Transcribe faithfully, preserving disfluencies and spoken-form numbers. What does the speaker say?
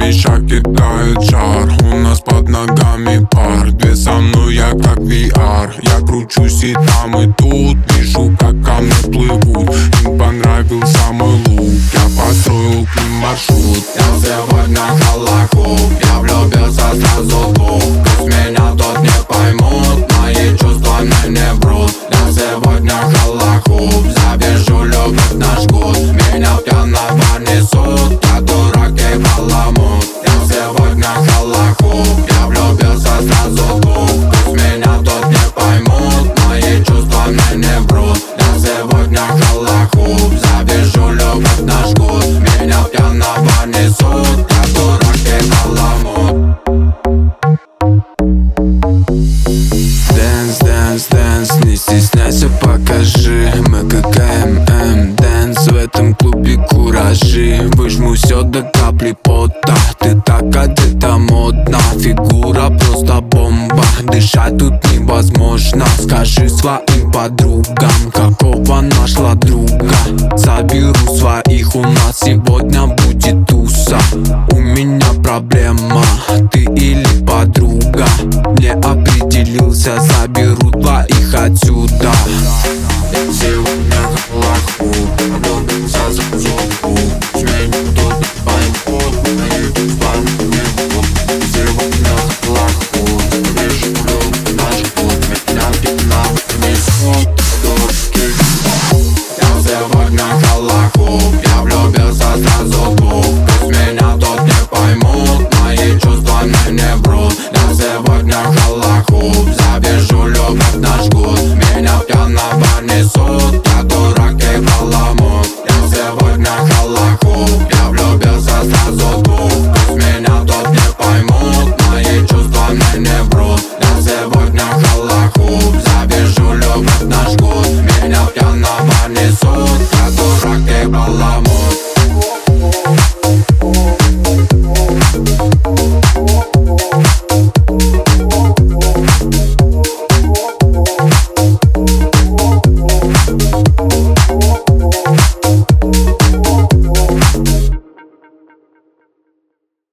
вещах кидает жар. У нас под ногами пар. Две со мной, я как ви ар. Я кручусь и там и тут. Вижу, как ко мне плывут. Им понравился мой лук. Я построил к ним маршрут. Я сегодня холохуп. Я влюбился сразу двух. Пусть меня тут не поймут. Мои чувства мне не врут. Я сегодня холохуп. Завяжу любовь на жгут. Меня пьяного несут. Я дурак и баламут. Я сегодня холохуп. Я влюбился сразу двух. Пусть меня тут не поймут. Мои чувства мне не врут. Я сегодня холохуп. Завяжу любовь на жгут. Меня пьяного несут. Я дурак и баламут. Дэнс, дэнс, дэнс, не стесняйся, покажи. Мы как ММ Дэнс, в этом клубе куражи. Выжму все до капли пота. Ты так одета модно. Фигура просто бомба. Дышать тут невозможно. Скажи своим подругам, какого нашла друга. Заберу своих, у нас сегодня будет туса. У меня проблема, ты или подруга. Не определился, заберу двоих отсюда. Я сегодня холохуп. Влюбился сразу двух. Меня тут не поймут. Мои чувства мне не врут. Сегодня холохуп. Завяжу любовь на жгут. Меня пьяного несут. Дураки. Я сегодня холохуп. Я влюбился сразу двух. Пусть меня тут не поймут. Мои чувства мне не врут. Я сегодня холохуп. Завяжу любовь на жгут. Меня пьяного несут. Я дурак и баламут. Я сегодня холохуп. Я влюбился сразу двух. Пусть меня тут не поймут. Мои чувства мне не врут. Я сегодня холохуп. Завяжу любовь на жгут. Меня пьяного несут. Я дурак и баламут.